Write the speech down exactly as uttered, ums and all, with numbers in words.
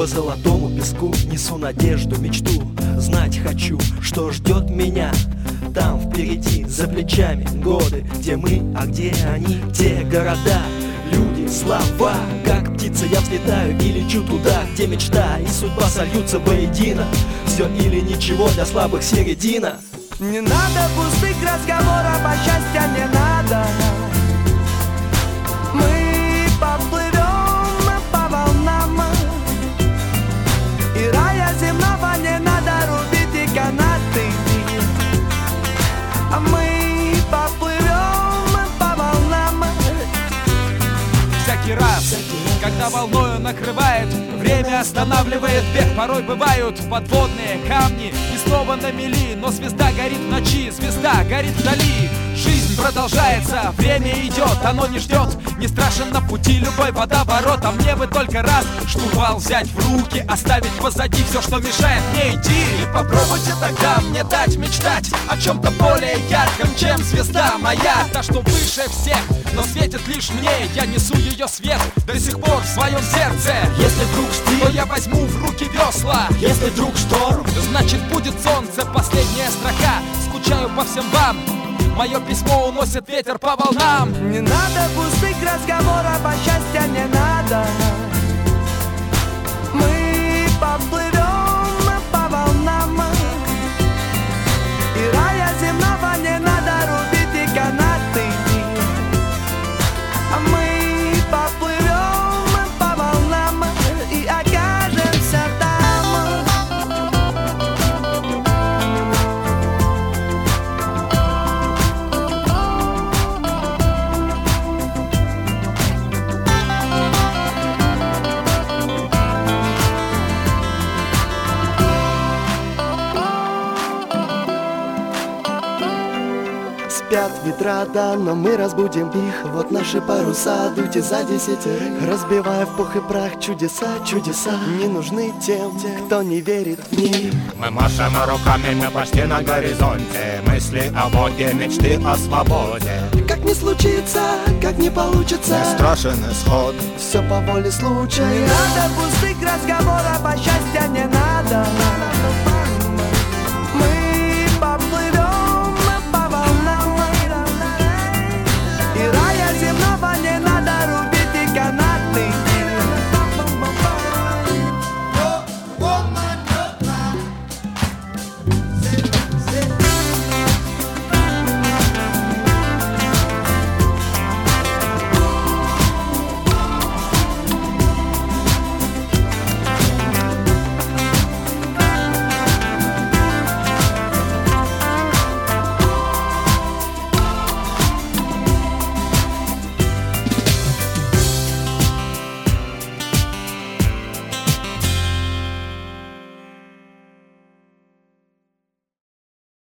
По золотому песку несу надежду, мечту. Знать хочу, что ждет меня там впереди, за плечами годы. Где мы, а где они, те города, люди, слова. Как птица я взлетаю и лечу туда, где мечта и судьба сольются воедино. Все или ничего, для слабых середина. Не надо пустых разговоров, а счастья не надо. Мы поплывем по волнам, и рая земного не надо рубить и канаты. А мы поплывем по волнам. Всякий раз, когда волною накрывает, время останавливает бег. Порой бывают подводные камни и снова на мели. Но звезда горит в ночи, звезда горит вдали. Жизнь продолжается, время идет, оно не ждет. Не страшен на пути любой водоворот. А мне бы только раз штурвал взять в руки, оставить позади все, что мешает мне идти. И попробуйте тогда мне дать мечтать о чем-то более ярком, чем звезда моя. Та, что выше всех, но светит лишь мне. Я несу ее свет до сих пор в своем сердце. Если вдруг штиль, то я возьму в руки весла. если вдруг шторм, Значит будет солнце, последняя строка. Скучаю по всем вам, мое письмо уносит ветер по волнам. Не надо пустых разговоров, а счастья не надо. Мы поплывем по волнам, и рая земного не надо рубить и канаты. А мы поплывем по волнам и окажемся там. Спят ветра, да, но мы разбудим их. Вот наши паруса, дуйте за десятерых. Разбивая в пух и прах чудеса, чудеса не нужны тем, кто не верит в них. Мы машем руками, мы почти на горизонте. Мысли о Боге, мечты о свободе. Как не случится, как не получится, Не страшен исход. все по воле случая. Не надо пустых разговоров, а счастья не надо.